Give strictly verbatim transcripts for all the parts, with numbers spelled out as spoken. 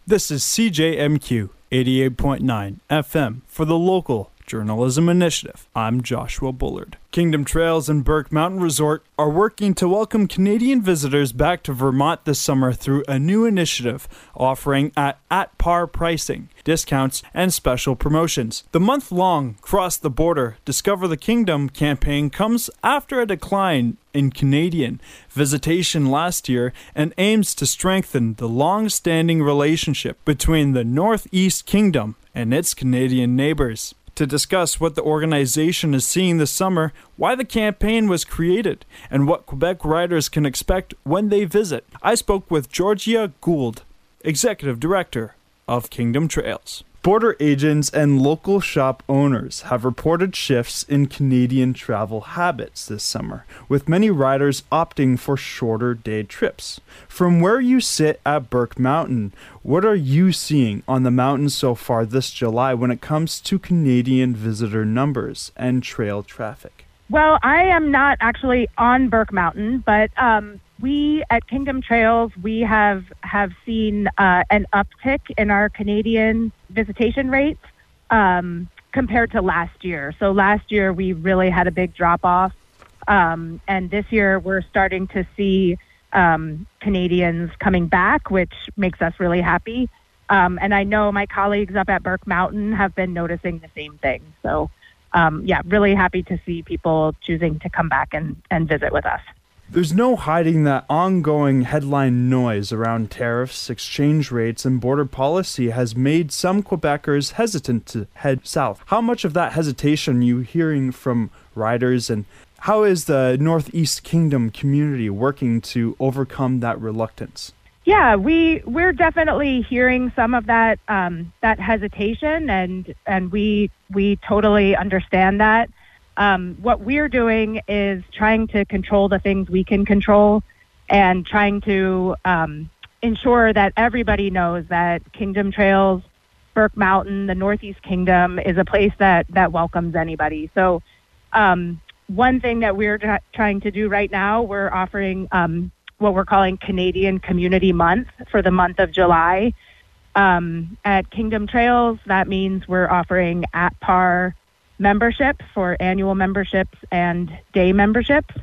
This is C J M Q eighty-eight point nine F M for the local Journalism Initiative. I'm Joshua Bullard. Kingdom Trails and Burke Mountain Resort are working to welcome Canadian visitors back to Vermont this summer through a new initiative offering at at-par pricing, discounts, and special promotions. The month-long Cross the Border, Discover the Kingdom campaign comes after a decline in Canadian visitation last year and aims to strengthen the long-standing relationship between the Northeast Kingdom and its Canadian neighbors. To discuss what the organization is seeing this summer, why the campaign was created, and what Quebec riders can expect when they visit, I spoke with Georgia Gould, Executive Director of Kingdom Trails. Border agents and local shop owners have reported shifts in Canadian travel habits this summer, with many riders opting for shorter day trips. From where you sit at Burke Mountain, what are you seeing on the mountain so far this July when it comes to Canadian visitor numbers and trail traffic? Well, I am not actually on Burke Mountain, but um, we at Kingdom Trails, we have, have seen uh, an uptick in our Canadian visitation rates um, compared to last year. So last year we really had a big drop off. Um, and this year we're starting to see um, Canadians coming back, which makes us really happy. Um, and I know my colleagues up at Burke Mountain have been noticing the same thing. So um, yeah, really happy to see people choosing to come back and, and visit with us. There's no hiding that ongoing headline noise around tariffs, exchange rates, and border policy has made some Quebecers hesitant to head south. How much of that hesitation are you hearing from riders, and how is the Northeast Kingdom community working to overcome that reluctance? Yeah, we we're definitely hearing some of that um, that hesitation, and and we we totally understand that. Um, what we're doing is trying to control the things we can control and trying to um, ensure that everybody knows that Kingdom Trails, Burke Mountain, the Northeast Kingdom is a place that, that welcomes anybody. So um, one thing that we're tra- trying to do right now, we're offering um, what we're calling Canadian Community Month for the month of July. Um, at Kingdom Trails, that means we're offering at-par memberships for annual memberships and day memberships.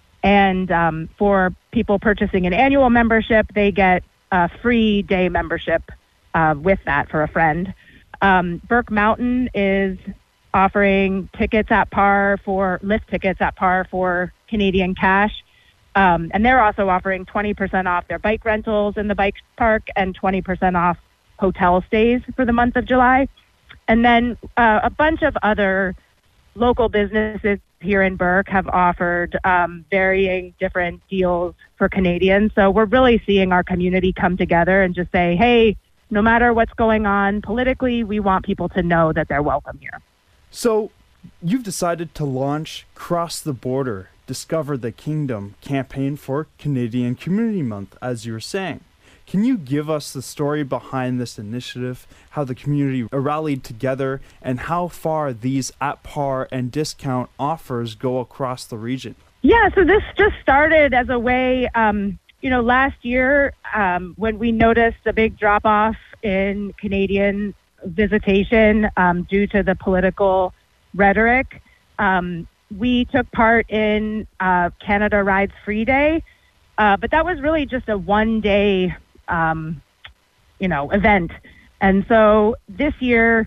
And um, for people purchasing an annual membership, they get a free day membership uh, with that for a friend. Um, Burke Mountain is offering tickets at par for, lift tickets at par for Canadian cash. Um, and they're also offering twenty percent off their bike rentals in the bike park and twenty percent off hotel stays for the month of July. And then uh, a bunch of other local businesses here in Burke have offered um, varying different deals for Canadians. So we're really seeing our community come together and just say, hey, no matter what's going on politically, we want people to know that they're welcome here. So you've decided to launch Cross the Border, Discover the Kingdom campaign for Canadian Community Month, as you were saying. Can you give us the story behind this initiative, how the community rallied together, and how far these at-par and discount offers go across the region? Yeah, so this just started as a way, um, you know, last year um, when we noticed a big drop-off in Canadian visitation um, due to the political rhetoric, um, we took part in uh, Canada Rides Free Day, uh, but that was really just a one-day Um, you know, event. And so this year,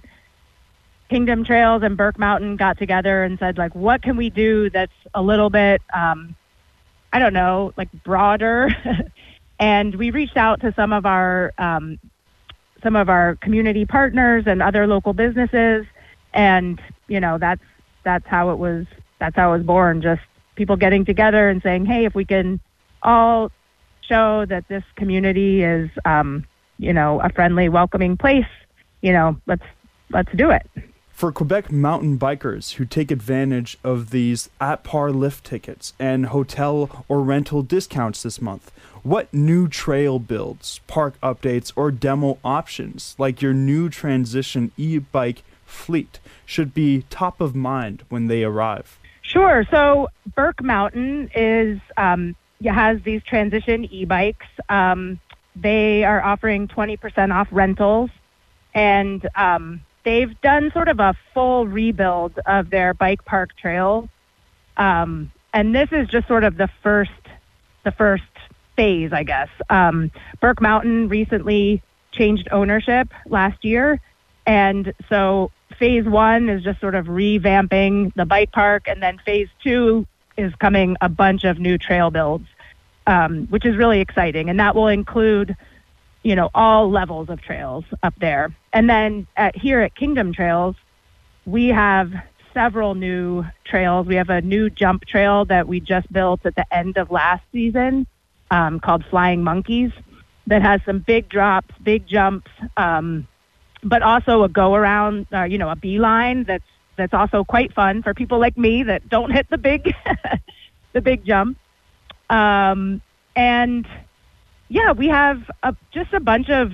Kingdom Trails and Burke Mountain got together and said, like, what can we do that's a little bit, um, I don't know, like broader? And we reached out to some of our, um, some of our community partners and other local businesses. And, you know, that's, that's how it was, that's how it was born. Just people getting together and saying, hey, if we can all show that this community is, um, you know, a friendly, welcoming place, you know, let's let's do it. For Quebec mountain bikers who take advantage of these at-par lift tickets and hotel or rental discounts this month, what new trail builds, park updates, or demo options, like your new transition e-bike fleet, should be top of mind when they arrive? Sure. So Burke Mountain is um, has these transition e-bikes. Um, they are offering twenty percent off rentals, and um, they've done sort of a full rebuild of their bike park trails. Um, and this is just sort of the first, the first phase, I guess. Um, Burke Mountain recently changed ownership last year, and so phase one is just sort of revamping the bike park, and then phase two is coming a bunch of new trail builds, um, which is really exciting, and that will include, you know, all levels of trails up there. And then at, here at Kingdom Trails, we have several new trails. We have a new jump trail that we just built at the end of last season, um, called Flying Monkeys, that has some big drops, big jumps, um, but also a go around, uh, you know, a beeline that's that's also quite fun for people like me that don't hit the big the big jump. Um, and yeah, we have a, just a bunch of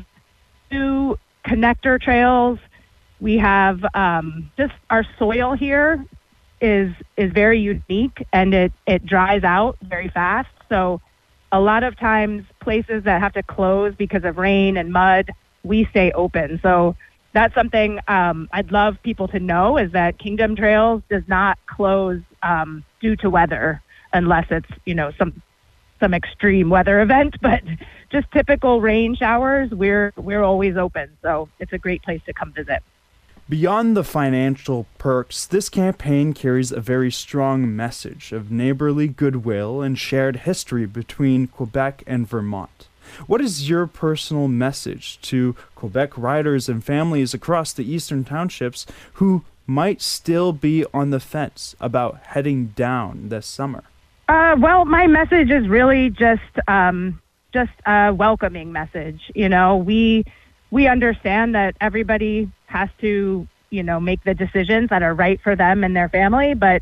new connector trails. We have um, just our soil here is is very unique, and it, it dries out very fast. So a lot of times places that have to close because of rain and mud, we stay open. So that's something um, I'd love people to know, is that Kingdom Trails does not close um, due to weather, unless it's, you know, some some extreme weather event. But just typical rain showers, we're we're always open. So it's a great place to come visit. Beyond the financial perks, this campaign carries a very strong message of neighborly goodwill and shared history between Quebec and Vermont. What is your personal message to Quebec riders and families across the eastern townships who might still be on the fence about heading down this summer? Uh, well, my message is really just um, just a welcoming message. You know, we we understand that everybody has to, you know, make the decisions that are right for them and their family, but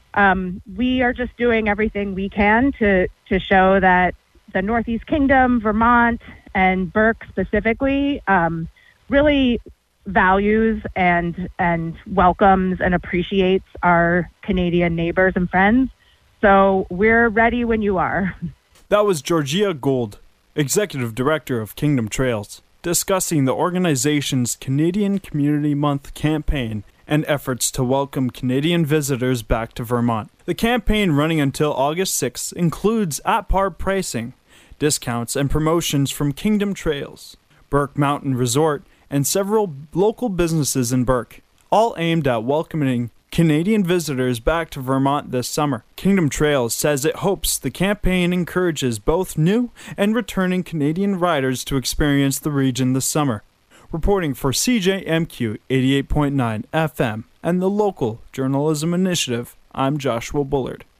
um, we are just doing everything we can to to show that the Northeast Kingdom, Vermont, and Burke specifically, um, really values and and welcomes and appreciates our Canadian neighbors and friends. So we're ready when you are. That was Georgia Gold, Executive Director of Kingdom Trails, discussing the organization's Canadian Community Month campaign and efforts to welcome Canadian visitors back to Vermont. The campaign, running until August sixth, includes at-par pricing, discounts, and promotions from Kingdom Trails, Burke Mountain Resort, and several local businesses in Burke, all aimed at welcoming Canadian visitors back to Vermont this summer. Kingdom Trails says it hopes the campaign encourages both new and returning Canadian riders to experience the region this summer. Reporting for C J M Q eighty-eight point nine F M and the Local Journalism Initiative, I'm Joshua Bullard.